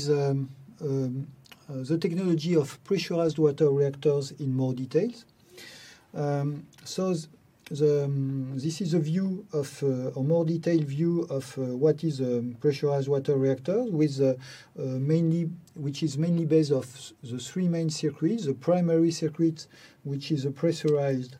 is the technology of pressurized water reactors in more details. This is a view of a more detailed view of what is a pressurized water reactor, with which is mainly based off the three main circuits. The primary circuit, which is a pressurized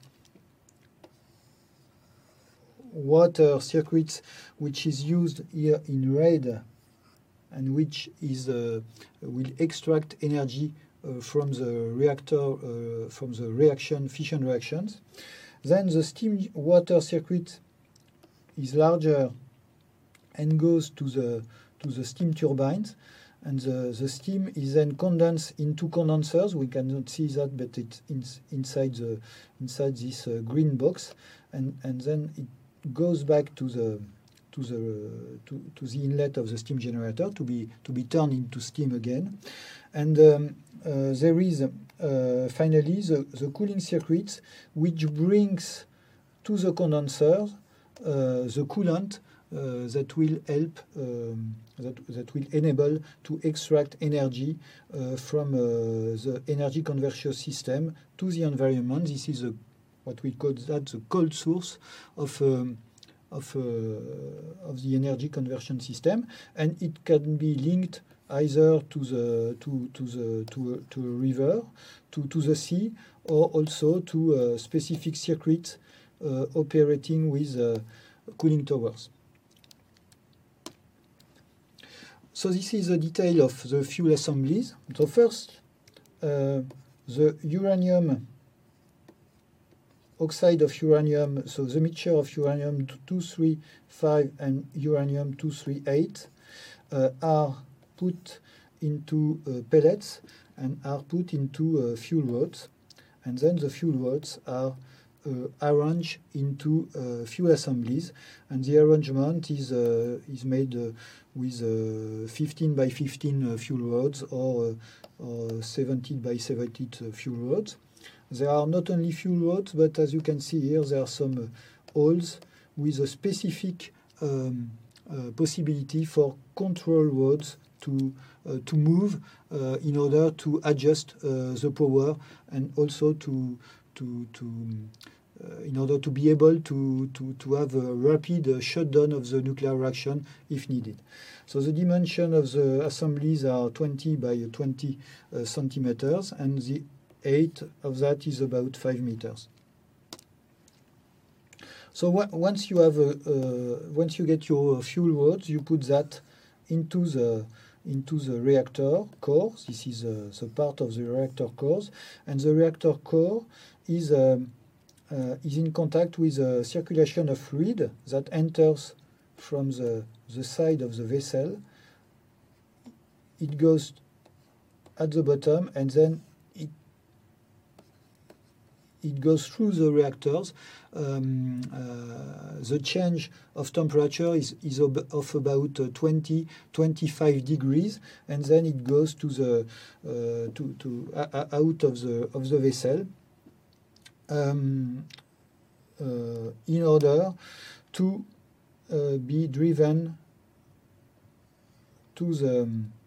water circuit, which is used here in red, and which is will extract energy from the reactor, from the fission reactions. Then the steam water circuit is larger and goes to the steam turbines, and the steam is then condensed into condensers. We cannot see that, but it's inside this green box, and then it goes back to the inlet of the steam generator to be turned into steam again. And there is finally the cooling circuit, which brings to the condenser the coolant that will help, that will enable to extract energy from the energy conversion system to the environment. This is what we call the cold source of the energy conversion system, and it can be linked either to a river, to the sea, or also to a specific circuit operating with cooling towers. So this is a detail of the fuel assemblies. So first, the uranium oxide of uranium, so the mixture of uranium-235 and uranium-238 are put into pellets and are put into fuel rods, and then the fuel rods are arranged into fuel assemblies, and the arrangement is made with 15 by 15 fuel rods or 70 by 70 fuel rods. There are not only fuel rods, but as you can see here, there are some holes with a specific possibility for control rods to move in order to adjust the power, and also in order to be able to have a rapid shutdown of the nuclear reaction if needed. So the dimension of the assemblies are 20 by 20 centimeters, and the height of that is about 5 meters. So once you get your fuel rods, you put that into the reactor core. This is the part of the reactor cores, and the reactor core is in contact with a circulation of fluid that enters from the side of the vessel. It goes at the bottom, and then it goes through the reactors. The change of temperature is of about 20-25 degrees, and then it goes to the out of the vessel in order to be driven to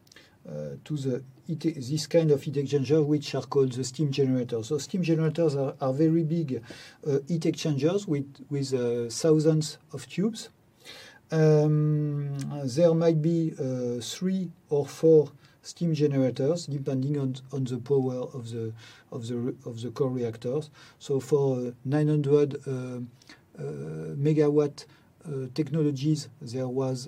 this kind of heat exchanger, which are called the steam generators. So steam generators are very big heat exchangers with thousands of tubes. There might be 3 or 4 steam generators depending on the power of the core reactors. So for 900 megawatt technologies, there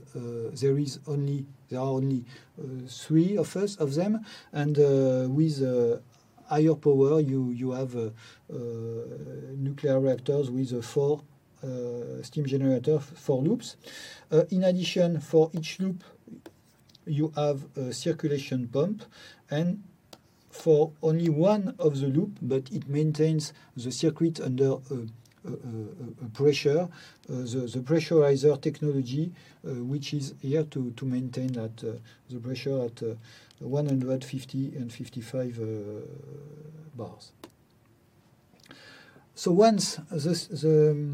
are only 3 of them, and with higher power, you have nuclear reactors with 4 steam generators, 4 loops. In addition, for each loop, you have a circulation pump, and for only one of the loop, but it maintains the circuit under pressure, the pressurizer technology, which is here to maintain that the pressure at 150 and 55 bars. So once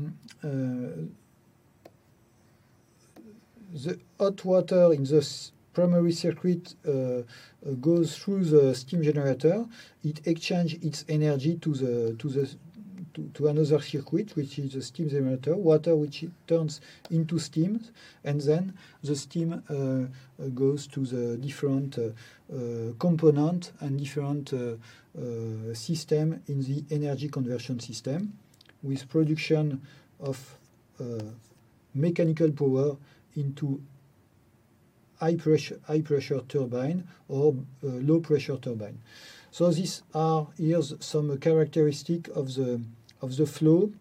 the hot water in the primary circuit goes through the steam generator, it exchanges its energy to another circuit, which is the steam generator, water which it turns into steam, and then the steam goes to the different component and different system in the energy conversion system, with production of mechanical power into high pressure turbine or low pressure turbine. So these are here some characteristic of the flow,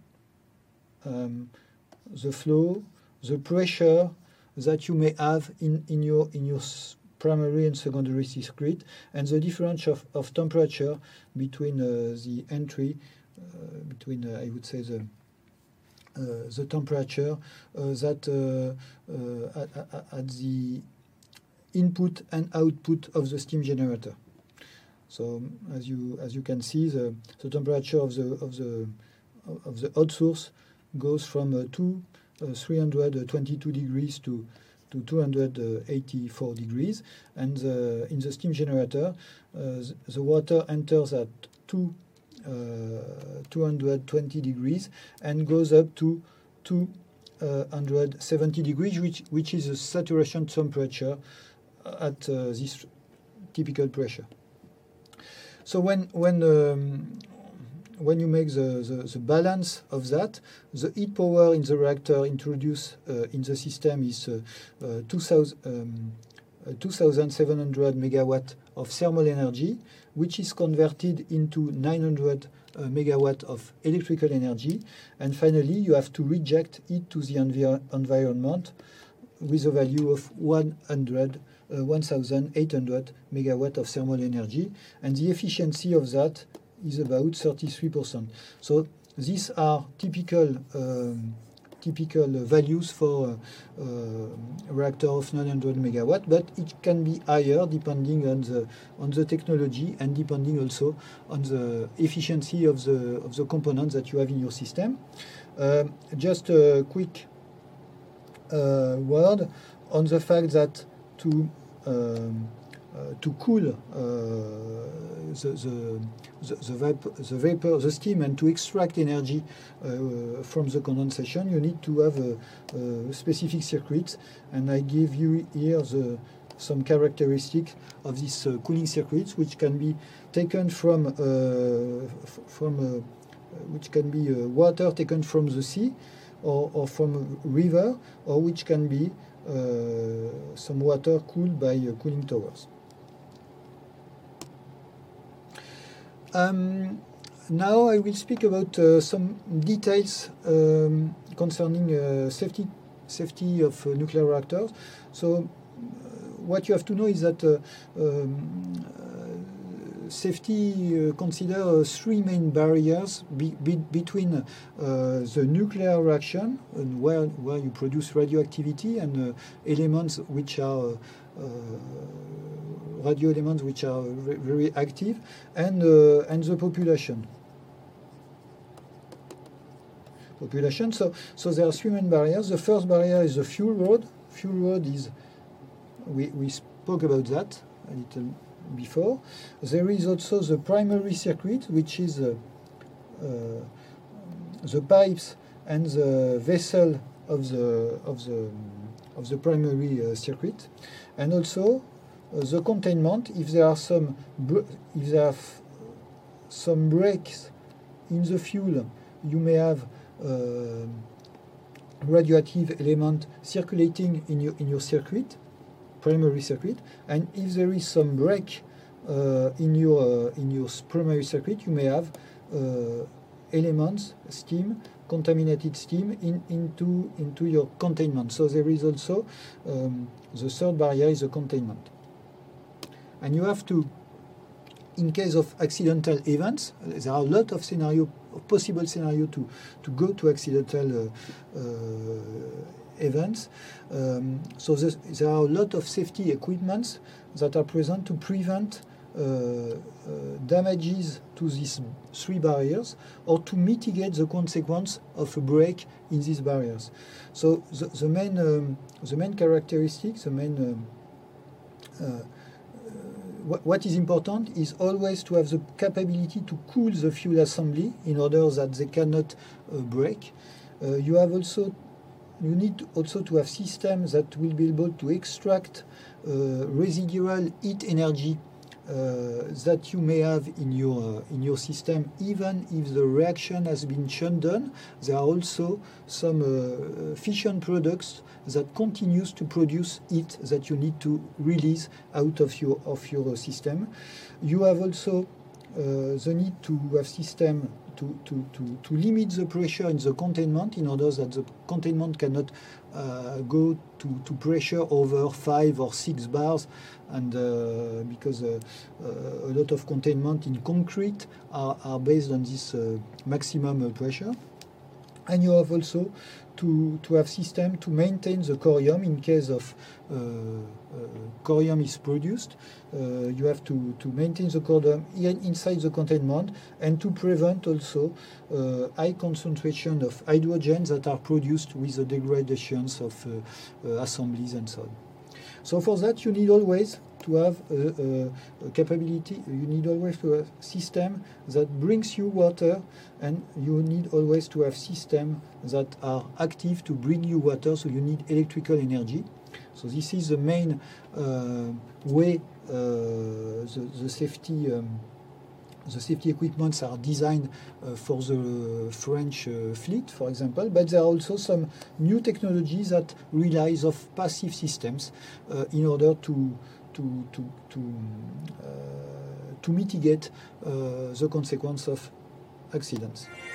the pressure that you may have in your primary and secondary circuit, and the difference of temperature between the entry, between I would say the temperature that at the input and output of the steam generator. So as you can see, the temperature of the hot source goes from 322 degrees to 284 degrees, and in the steam generator, the water enters at 220 degrees and goes up to 270 degrees, which is the saturation temperature at this typical pressure. So when you make the balance of that, the heat power in the reactor introduced in the system is 2,700 megawatt of thermal energy, which is converted into 900 megawatt of electrical energy, and finally you have to reject it to the environment with a value of 1,800 megawatt of thermal energy, and the efficiency of that is about 33%. So these are typical values for a reactor of 900 megawatt, but it can be higher depending on the technology and depending also on the efficiency of the components that you have in your system. Just a quick word on the fact that to cool the steam and to extract energy from the condensation, you need to have specific circuits, and I give you here some characteristics of these cooling circuits, which can be taken from which can be water taken from the sea or from a river, or which can be some water cooled by cooling towers. Now I will speak about some details concerning safety of nuclear reactors. So what you have to know is that safety considers three main barriers between the nuclear reaction, and where you produce radioactivity, and elements which are radio elements which are very active, and the population. So there are three main barriers. The first barrier is the fuel road. Fuel road is, we spoke about that a little before. There is also the primary circuit, which is the pipes and the vessel of the primary circuit, and also the containment. If there are some breaks in the fuel, you may have radioactive element circulating in your circuit, primary circuit, and if there is some break in your primary circuit, you may have elements, steam, contaminated steam into your containment. So there is also the third barrier is the containment, and you have to, in case of accidental events, there are a lot of possible scenario to go to accidental events. So there are a lot of safety equipments that are present to prevent damages to these three barriers, or to mitigate the consequence of a break in these barriers. So the main characteristics, the main what is important is always to have the capability to cool the fuel assembly in order that they cannot break. You need also to have systems that will be able to extract residual heat energy that you may have in your system, even if the reaction has been shut down. There are also some fission products that continues to produce heat that you need to release out of your system. You have also the need to have system to limit the pressure in the containment in order that the containment cannot go to pressure over 5 or 6 bars, and because a lot of containment in concrete are based on this maximum pressure. And you have also to have system to maintain the corium in case of corium is produced. You have to maintain the corium inside the containment, and to prevent also high concentration of hydrogens that are produced with the degradations of assemblies and so on. So for that, you need always to have a capability. You need always to have system that brings you water, and you need always to have system that are active to bring you water. So you need electrical energy. So this is the main way the safety equipments are designed for the French fleet, for example. But there are also some new technologies that relies of passive systems in order to mitigate the consequence of accidents.